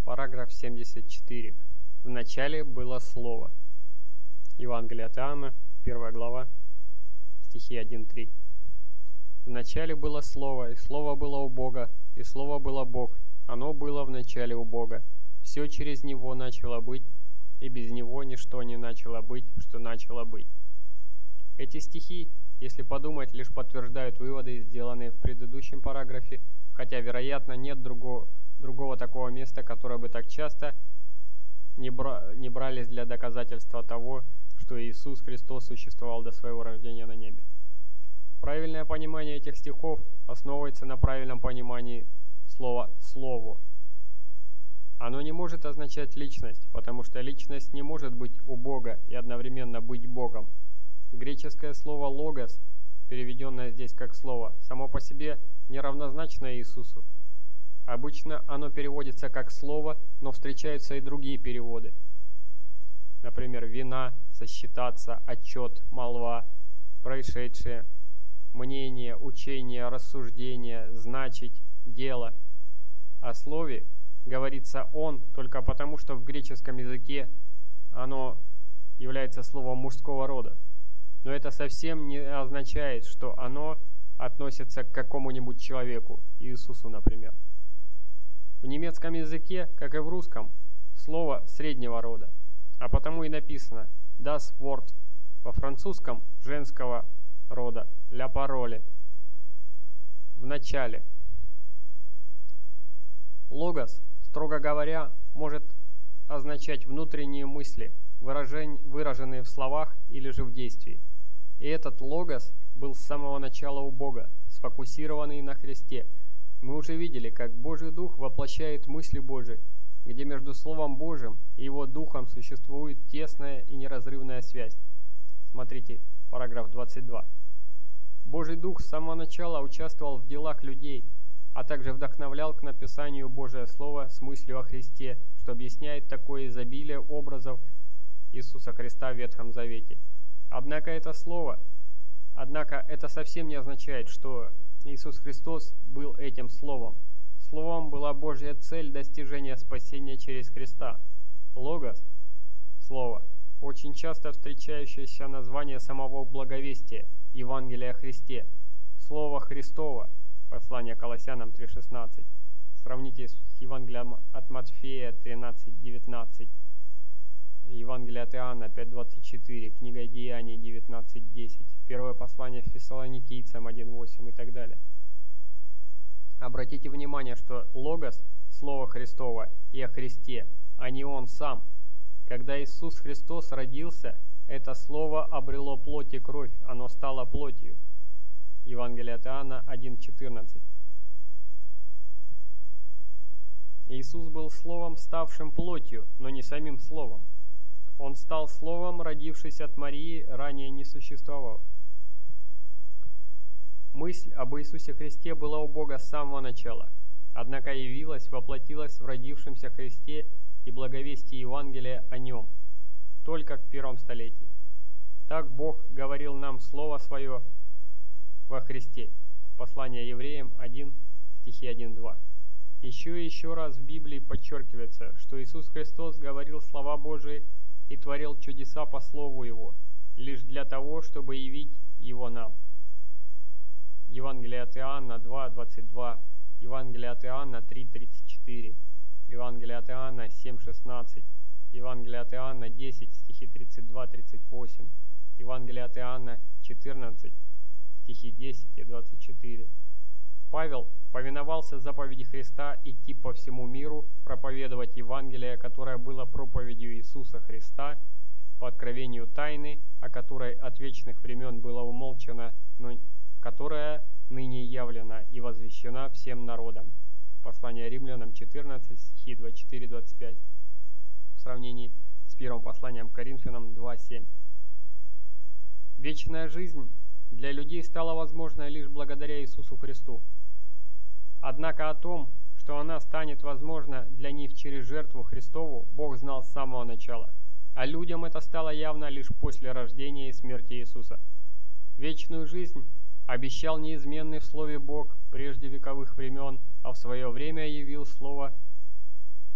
Параграф 74. В начале было Слово. Евангелие от Иоанна, 1 глава, стихи 1-3. В начале было Слово, и Слово было у Бога, и Слово было Бог. Оно было в начале у Бога. Все через Него начало быть, и без Него ничто не начало быть, что начало быть. Эти стихи, если подумать, лишь подтверждают выводы, сделанные в предыдущем параграфе, хотя, вероятно, нет другого такого места, которое бы так часто не брались для доказательства того, что Иисус Христос существовал до своего рождения на небе. Правильное понимание этих стихов основывается на правильном понимании слова «слово». Оно не может означать личность, потому что личность не может быть у Бога и одновременно быть Богом. Греческое слово «логос», переведенное здесь как «слово», само по себе неравнозначно Иисусу. Обычно оно переводится как «слово», но встречаются и другие переводы. Например, «вина», «сосчитаться», «отчет», «молва», «происшедшее», «мнение», «учение», «рассуждение», «значить», «дело». О слове говорится «он» только потому, что в греческом языке оно является словом мужского рода. Но это совсем не означает, что оно относится к какому-нибудь человеку, Иисусу, например. В немецком языке, как и в русском, слово среднего рода, а потому и написано «das Wort», во французском женского рода «la parole», в начале. Логос, строго говоря, может означать внутренние мысли, выраженные в словах или же в действии. И этот логос был с самого начала у Бога, сфокусированный на Христе. Мы уже видели, как Божий Дух воплощает мысли Божии, где между Словом Божьим и Его Духом существует тесная и неразрывная связь. Смотрите, параграф 22. Божий Дух с самого начала участвовал в делах людей, а также вдохновлял к написанию Божие Слово с мыслью о Христе, что объясняет такое изобилие образов Иисуса Христа в Ветхом Завете. Однако это совсем не означает, что Иисус Христос был этим Словом. Словом была Божья цель достижения спасения через Христа. Логос, Слово, очень часто встречающееся название самого благовестия, Евангелия о Христе. Слово Христово, послание Колоссянам 3:16. Сравните с Евангелием от Матфея 13:19. Евангелие от Иоанна 5:24, книга Деяний 19:10, первое послание Фессалоникийцам 1:8 и так далее. Обратите внимание, что логос, слово Христово, и о Христе, а не Он сам. Когда Иисус Христос родился, это слово обрело плоть и кровь, оно стало плотью. Евангелие от Иоанна 1:14. Иисус был Словом, ставшим плотью, но не самим Словом. Он стал Словом, родившись от Марии, ранее не существовал. Мысль об Иисусе Христе была у Бога с самого начала, однако явилась, воплотилась в родившемся Христе и благовестии Евангелия о Нем, только в первом столетии. Так Бог говорил нам Слово Свое во Христе. Послание Евреям 1, стихи 1-2. Еще и еще раз в Библии подчеркивается, что Иисус Христос говорил слова Божии и творил чудеса по Слову Его, лишь для того, чтобы явить Его нам. Евангелие от Иоанна 2:22, Евангелие от Иоанна 3:34, Евангелие от Иоанна 7:16, Евангелие от Иоанна 10, стихи 32-38, Евангелие от Иоанна 14, стихи 10 и 24. Павел повиновался заповеди Христа идти по всему миру, проповедовать Евангелие, которое было проповедью Иисуса Христа, по откровению тайны, о которой от вечных времен было умолчано, но которая ныне явлена и возвещена всем народам. Послание Римлянам 14, стихи 24-25, в сравнении с первым посланием Коринфянам 2:7. Вечная жизнь для людей стала возможной лишь благодаря Иисусу Христу. Однако о том, что она станет возможна для них через жертву Христову, Бог знал с самого начала, а людям это стало явно лишь после рождения и смерти Иисуса. Вечную жизнь обещал неизменный в Слове Бог прежде вековых времен, а в свое время явил Слово в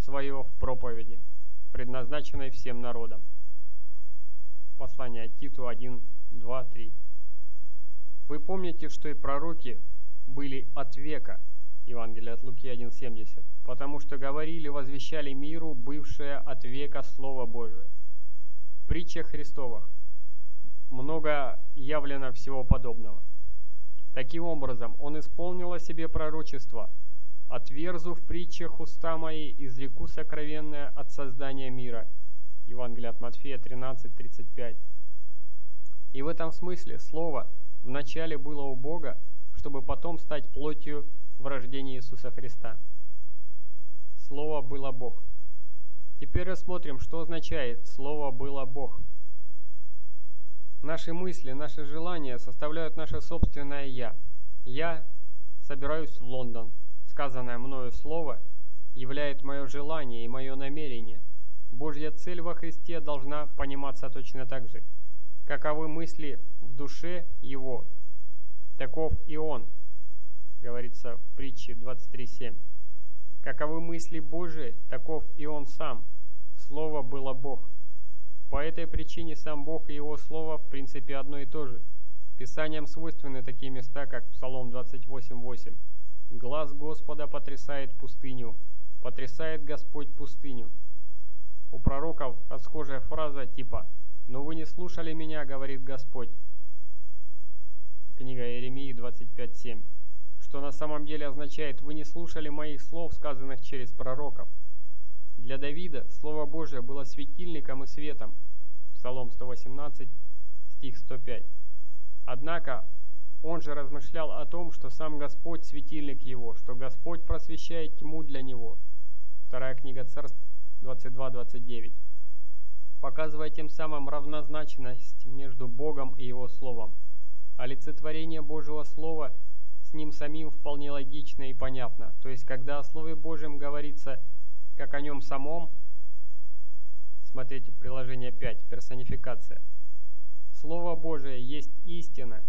свое в проповеди, предназначенной всем народам. Послание Титу 1, 2, 3. Вы помните, что и пророки были от века, Евангелие от Луки 1,70, потому что говорили, возвещали миру бывшее от века Слово Божие. В притчах Христовых много явлено всего подобного. Таким образом, Он исполнил о себе пророчество: «Отверзу в притчах уста мои, изреку сокровенное от создания мира». Евангелие от Матфея 13:35. И в этом смысле Слово вначале было у Бога, чтобы потом стать плотью в рождении Иисуса Христа. Слово было Бог. Теперь рассмотрим, что означает «Слово было Бог». Наши мысли, наши желания составляют наше собственное «я». Я собираюсь в Лондон. Сказанное мною слово являет мое желание и мое намерение. Божья цель во Христе должна пониматься точно так же. Каковы мысли в душе Его, таков и Он, говорится в притче 23:7. Каковы мысли Божии, таков и Он сам. Слово было Бог. По этой причине сам Бог и Его Слово в принципе одно и то же. Писаниям свойственны такие места, как Псалом 28:8. «Глаз Господа потрясает пустыню, потрясает Господь пустыню». У пророков расхожая фраза типа «Но вы не слушали меня, говорит Господь». Книга Иеремии 25:7. Что на самом деле означает «Вы не слушали моих слов, сказанных через пророков». Для Давида Слово Божие было светильником и светом. Псалом 118, стих 105. Однако он же размышлял о том, что сам Господь светильник его, что Господь просвещает тьму для него. Вторая книга Царств 22:29. Показывая тем самым равнозначность между Богом и Его Словом. Олицетворение Божьего Слова с Ним самим вполне логично и понятно. То есть, когда о Слове Божьем говорится как о Нем самом, смотрите приложение 5, персонификация. Слово Божие есть истина.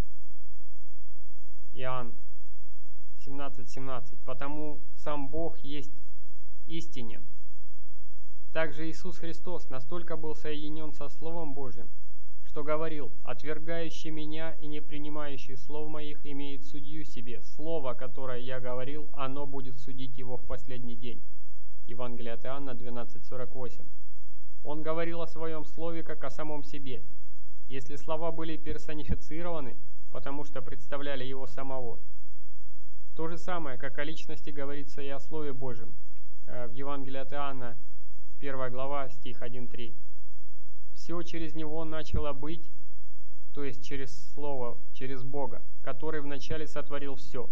Иоанн 17:17. Потому сам Бог есть истинен. Также Иисус Христос настолько был соединен со Словом Божьим, что говорил: «Отвергающий меня и не принимающий слов моих имеет судью себе. Слово, которое я говорил, оно будет судить его в последний день». Евангелие от Иоанна 12:48. Он говорил о своем слове как о самом себе. Если слова были персонифицированы, потому что представляли его самого. То же самое, как о личности, говорится и о Слове Божьем. В Евангелии от Иоанна, 1 глава, стих 1-3. «Все через Него начало быть», то есть через Слово, через Бога, который вначале сотворил все.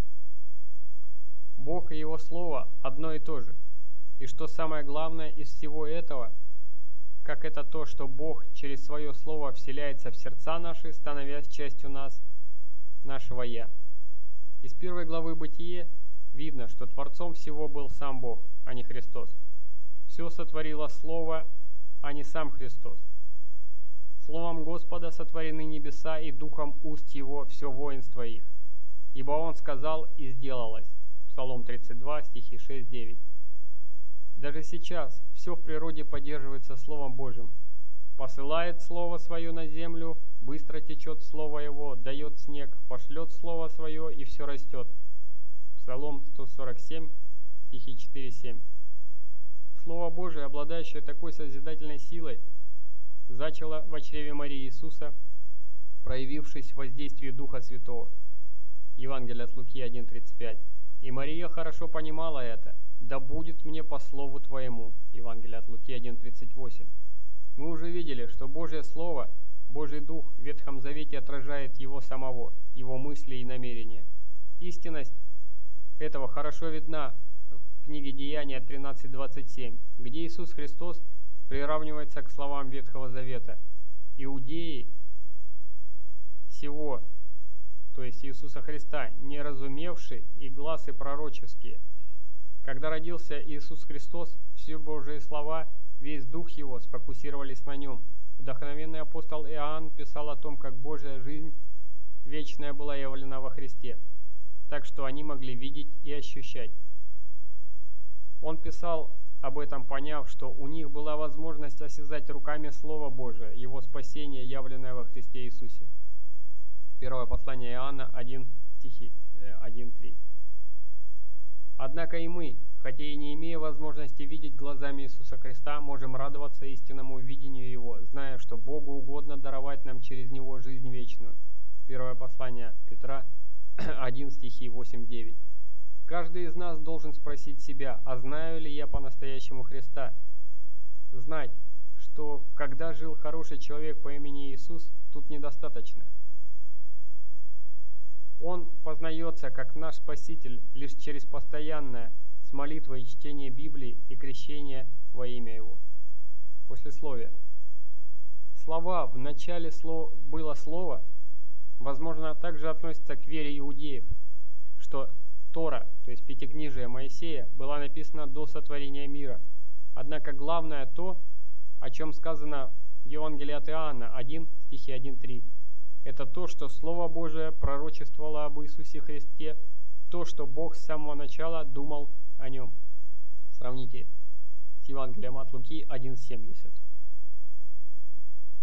Бог и Его Слово одно и то же. И что самое главное из всего этого, как это то, что Бог через Свое Слово вселяется в сердца наши, становясь частью нас, нашего «Я». Из 1 главы Бытие видно, что Творцом всего был сам Бог, а не Христос. Все сотворило Слово, а не сам Христос. Словом Господа сотворены небеса, и духом уст Его все воинство их. Ибо Он сказал, и сделалось. Псалом 32, стихи 6-9. Даже сейчас все в природе поддерживается Словом Божьим. «Посылает Слово Свое на землю, быстро течет Слово Его, дает снег, пошлет Слово Свое, и все растет». Псалом 147, стихи 4-7. Слово Божие, обладающее такой созидательной силой, зачало в чреве Марии Иисуса, проявившись в воздействии Духа Святого. Евангелие от Луки 1:35. «И Мария хорошо понимала это. Да будет мне по слову Твоему». Евангелие от Луки 1:38. Мы уже видели, что Божье Слово, Божий Дух в Ветхом Завете отражает Его самого, Его мысли и намерения. Истинность этого хорошо видна в книге Деяния 13:27, где Иисус Христос приравнивается к словам Ветхого Завета. «Иудеи сего», то есть Иисуса Христа, «не разумевши и гласы пророческие». Когда родился Иисус Христос, все Божьи слова, весь Дух Его сфокусировались на Нем. Вдохновенный апостол Иоанн писал о том, как Божья жизнь вечная была явлена во Христе, так что они могли видеть и ощущать. Он писал об этом поняв, что у них была возможность осязать руками Слово Божие, Его спасение, явленное во Христе Иисусе. Первое послание Иоанна 1, стихи 1-3. Однако и мы, хотя и не имея возможности видеть глазами Иисуса Христа, можем радоваться истинному видению Его, зная, что Богу угодно даровать нам через Него жизнь вечную. Первое послание Петра 1, стихи 8-9. Каждый из нас должен спросить себя, а знаю ли я по-настоящему Христа? Знать, что когда жил хороший человек по имени Иисус, тут недостаточно. Он познается как наш Спаситель лишь через постоянное с молитвой чтение Библии и крещение во имя Его. Послесловие. Слова «в начале было Слово» возможно также относятся к вере иудеев, что Тора, то есть Пятикнижие Моисея, была написана до сотворения мира. Однако главное то, о чем сказано в Евангелии от Иоанна 1, стихи 1-3. Это то, что Слово Божие пророчествовало об Иисусе Христе, то, что Бог с самого начала думал о Нем. Сравните с Евангелием от Луки 1:70.